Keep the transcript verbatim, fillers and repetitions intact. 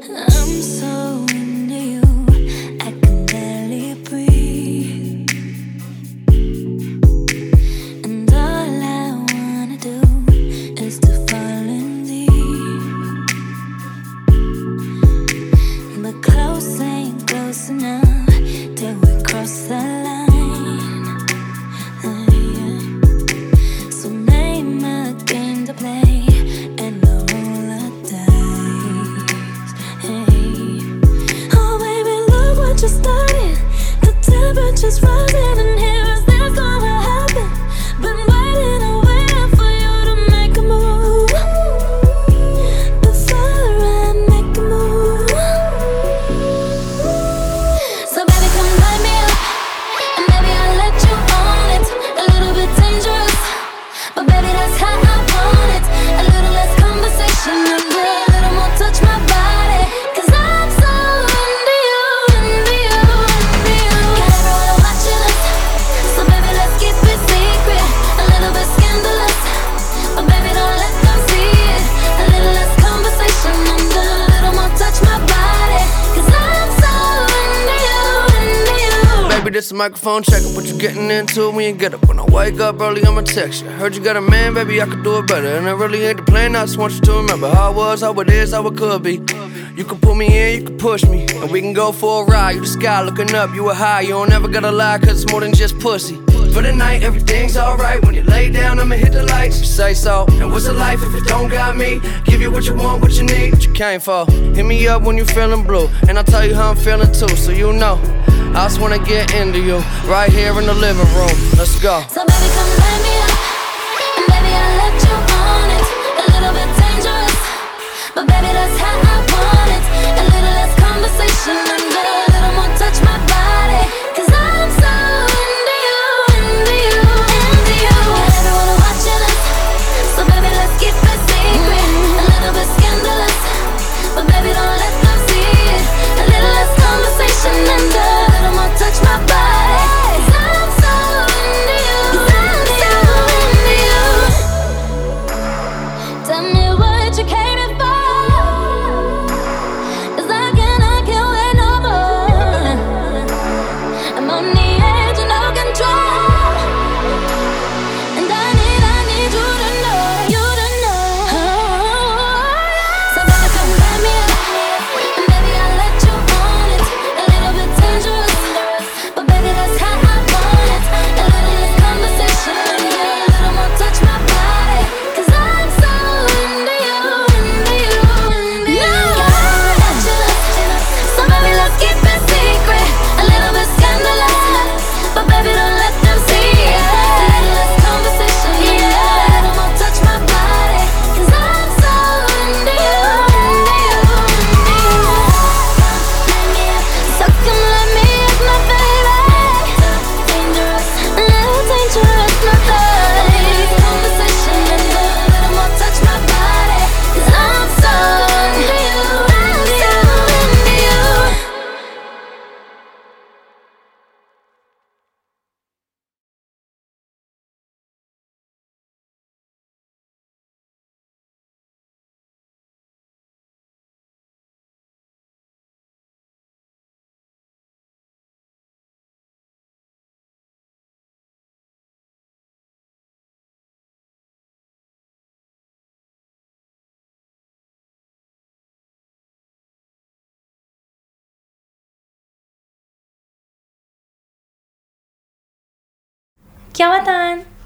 I'm so into you, I can barely breathe. And all I wanna do is to fall in deep. But close ain't close enough till we cross the line. Uh, yeah. So name a game to play and I'll roll a dice. Hey. Oh baby, look what you started. The temperature's rising and here is this gonna happen. Been waiting and waiting for you to make a move. Before I make a move. So baby, come light me up, and baby I'll let you own it. A little bit dangerous, but baby that's how I want it. A little less conversation and a little more touch my body. Cause I'm so into you, into you, into you. Got everyone watching us, so baby let's keep it secret. A little bit scandalous, but baby don't let them see it. A little less conversation and a little more touch my body. Cause I'm so into you, into you. Baby, this a microphone checker. What you getting into when you get up? When I wake up early, I'ma text you. Heard you got a man, baby, I could do it better. And I really ain't the plan, I just want you to remember how it was, how it is, how it could be. You can pull me in, you can push me, and we can go for a ride. You the sky looking up, you a high. You don't ever gotta lie, cause it's more than just pussy. For the night, everything's alright. When you lay down, I'ma hit the lights. You say so. And what's a life if it don't got me? Give you what you want, what you need, what you came for. Hit me up when you feeling blue, and I'll tell you how I'm feeling too, so you know. I just wanna get into you, right here in the living room. Let's go. So baby, come light me up, and baby I'll let you own it. A little bit dangerous, but baby that's how I want it. A little less conversation and a little more touch my body. Cause I'm so into you, into you, into you. Got everyone watching us, so baby let's keep it secret. A little bit scandalous, but baby don't let them see it. A little less conversation and a little more touch my body. Cause I'm so into you, I'm so into you. Tell me what you came in for, cause I can't, I can't wait no more. I'm on the edge of no control, and I need, I need you to know, you to know. So baby, come light me up, and baby I'll let you own it. A little bit dangerous, but baby that's how I want it. A little less conversation and a little more touch my body. Cause I'm so into you, into you, into you. Got watching us, so baby let's keep it secret. A little bit scandalous, but baby don't let them see it. A little less conversation, yeah, a little more touch my body. Cause I'm so into you, into you, into you. So come let me up, my baby. Dangerous, a little dangerous, my baby. Conversation and a little more touch my body. Cause I'm so into you, I'm so into you. Kia watan!